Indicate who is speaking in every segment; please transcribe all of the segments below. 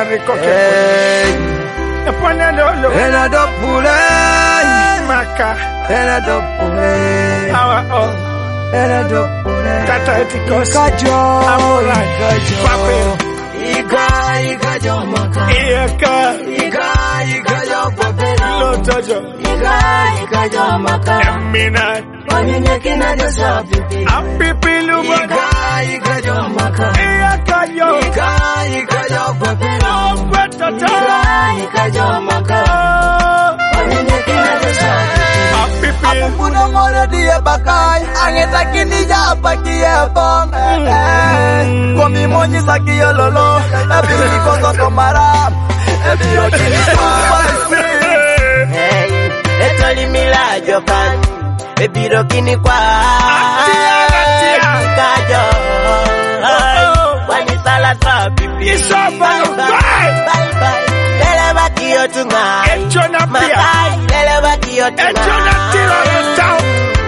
Speaker 1: recoque. Eponadolo.
Speaker 2: Enadopule.
Speaker 1: Maka.
Speaker 2: Enadopule.
Speaker 1: Our own.
Speaker 2: Enadopule.
Speaker 1: Tata etikos.
Speaker 2: Ikajo.
Speaker 1: Amorai. Pape.
Speaker 2: Ikajo maka. Ikajo pape.
Speaker 1: Lotojo.
Speaker 2: Ikajo maka.
Speaker 1: Emina.
Speaker 2: Wanyenyekina josa pipi.
Speaker 1: Apipi lubono.
Speaker 2: Ikajo maka.
Speaker 1: Ikajo.
Speaker 2: Ikajo pape.
Speaker 1: Opetata.
Speaker 2: Ikajo maka. Wanyenyekina josa pipi.
Speaker 1: Apipi.
Speaker 2: Apuno mora diye bakai. Angeta kinija apakie bong. Komi monyi sakiyo lolo. Ebi koso tomara. Ebi okini kwa. Etoli mila jokan. Ebi okini kwa. Kajo. Wani salata pipi.
Speaker 1: Bye
Speaker 2: bye. Lele bakiyo tungai.
Speaker 1: Echona pia.
Speaker 2: Makai. Lele bakiyo tungai.
Speaker 1: Echona tira the town.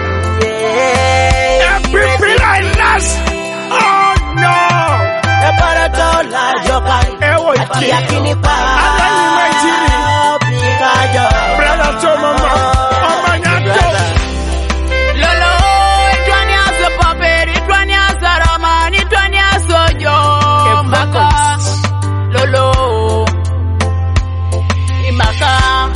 Speaker 1: Every last. Oh no.
Speaker 2: Eparatola jokan.
Speaker 1: Ewo iki.
Speaker 2: Yakini pa.
Speaker 1: Alani Nigeria.
Speaker 2: Kajo.
Speaker 1: Brother to mama. Omanyato.
Speaker 3: Lolo, itwani aso paper, itwani aso roman, itwani aso jo. Maka. Lolo. Imaka.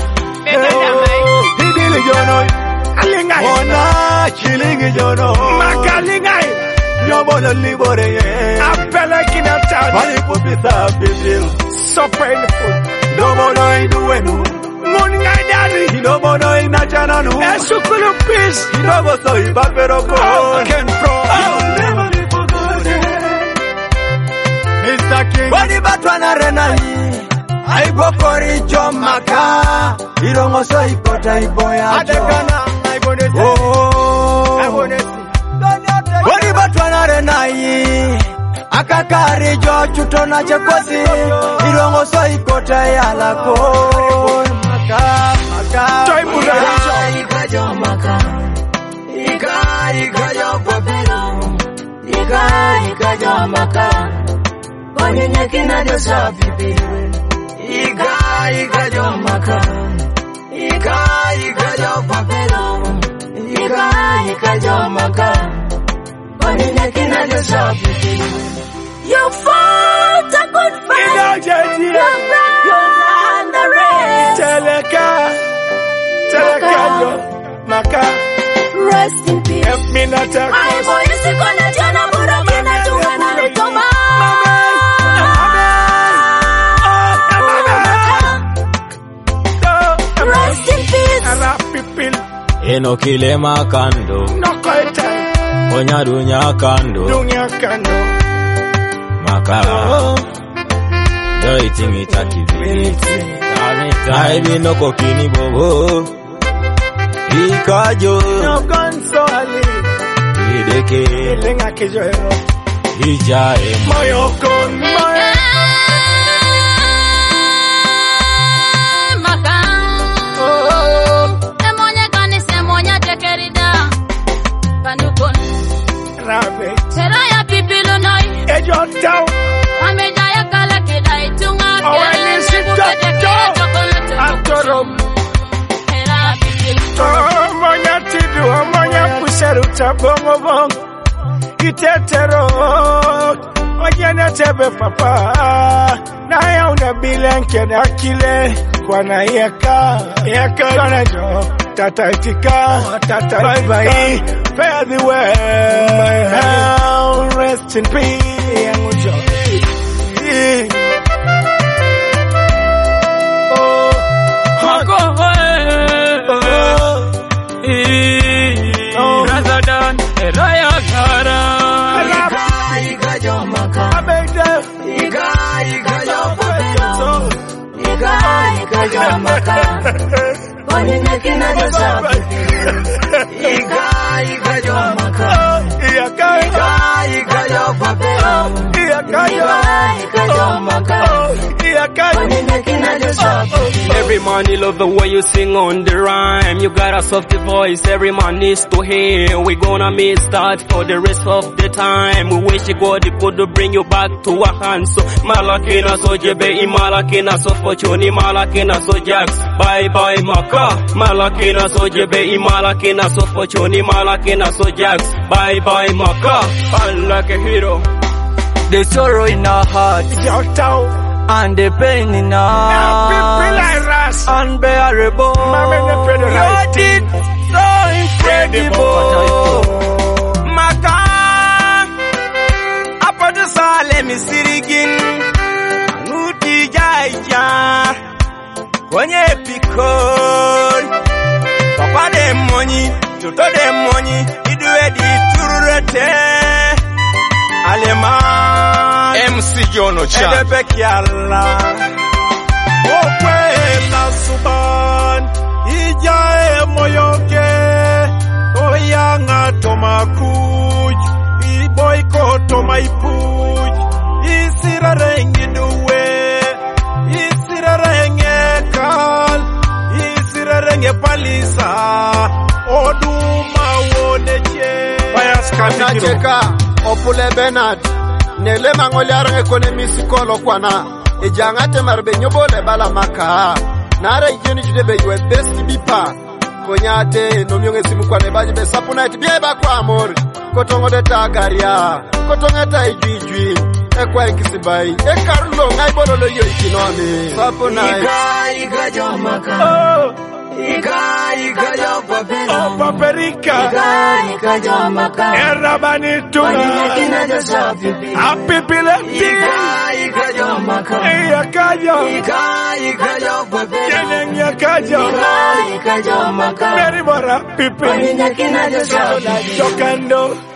Speaker 1: Hidili jono. Alingai.
Speaker 2: Ona chilingi jono.
Speaker 1: Makalingai.
Speaker 2: Yobono libore ye.
Speaker 1: Apele kina town.
Speaker 2: Mani pupisa pipi.
Speaker 1: So painful.
Speaker 2: Yobono inuenu.
Speaker 1: Moningai daddy.
Speaker 2: Yobono inachananu.
Speaker 1: Esukulu peace.
Speaker 2: Yobo so ibaperoko.
Speaker 1: Ken pro.
Speaker 2: Mr. King. Wani batwana renai. Aibokori jomaka. Irongo so ikota iboya.
Speaker 1: Adekana. Aibonesi.
Speaker 2: Oh.
Speaker 1: Aibonesi.
Speaker 2: Wani batwana renai. Akakari jo chutona chekosi. Irongo so ikota yalako. Maka.
Speaker 1: Joy Murajo.
Speaker 2: Ikajo maka. Ikajo papero. Ikajo maka. Wanyenyekina josa pipi. Ikajo maka. Ikajo papero. Ikajo maka. Wanyenyekina josa pipi.
Speaker 3: You fought a good fight. You ran the race.
Speaker 1: Teleka yo, Maka.
Speaker 3: Rest in peace.
Speaker 1: Eminata.
Speaker 3: Ay, boy, isi kona jana bura kina tungana rutoma. Rest in peace.
Speaker 4: Enokile makando.
Speaker 1: No koita.
Speaker 4: Onya dunya kando.
Speaker 1: Dunya kando.
Speaker 4: Maka. Yo itingi takibiti. Aibi no kokini bobo. Ikajo.
Speaker 1: No gonzo ali.
Speaker 4: Ideke.
Speaker 1: Ilenga kijoero.
Speaker 4: Ijae.
Speaker 1: Moyo kon moyo.
Speaker 3: Maka. Semonya kani semonya tekerida. Kanukon.
Speaker 1: Rabe.
Speaker 3: Seraya pipilo noi.
Speaker 1: Ejo down.
Speaker 3: Amejaya kala kedai tunga.
Speaker 1: Atorom. Monya tidu, monya puseru tabongo bong. Itetero. Ojana tebe papa. Na ya una bilenke na kile. Kwa na yeka. Yeka na jo. Tata itika. Tata bye bye. Fare the well. Rest in peace. Yangu jo.
Speaker 2: Wanyenyekina josa pipi. Ikajo maka. Ikajo papero. Ikajo maka.
Speaker 5: Every man you love the way you sing on the rhyme. You got a softy voice, every man needs to hear. We gonna miss that for the rest of the time. We wish God he could bring you back to our hands. So Malakina so jebe, Malakina so fortune, Malakina so jacks. Bye bye Maka. Malakina so jebe, Malakina so fortune, Malakina so jacks. Bye bye Maka. Unlike a hero.
Speaker 2: The sorrow in our hearts and the pain in our hearts unbearable. You did so incredible. Maka, apa tu sale misirigin, anuti jaya, kwenye pikor. Papa demoni, toto demoni, idue di tururete. Aleman
Speaker 1: MC Jono Chan
Speaker 2: Edepekiala Okwe la suban Ijae moyoke Oyanga tomakuj Iboyko tomaipuj Isirarenge duwe Isirarenge kal Isirarenge palisa Oduma woneche
Speaker 1: Bias Kanacheka Opule Bernard Nele mangoli arang ekonomi sikolo kwana Ejangate marbe nyobole bala maka Nara ijeni jude be yue besti bipa Konyate nomyonge simu kwa nebaji be sapuna iti bieba kwa amor Kotongo de tagaria Kotongo ta ijui Ekwa ikisibai Ekarulo ngai bololo yo ikinone Sapuna
Speaker 2: Ika jomaka Ika jomaka
Speaker 1: Oh paperika
Speaker 2: Ika jomaka
Speaker 1: Erabani tuna Apipile
Speaker 2: Ika jomaka
Speaker 1: Yakajo
Speaker 2: Ika jomaka
Speaker 1: Yeneng yakajo
Speaker 2: Ika jomaka
Speaker 1: Meribora pipi Jokando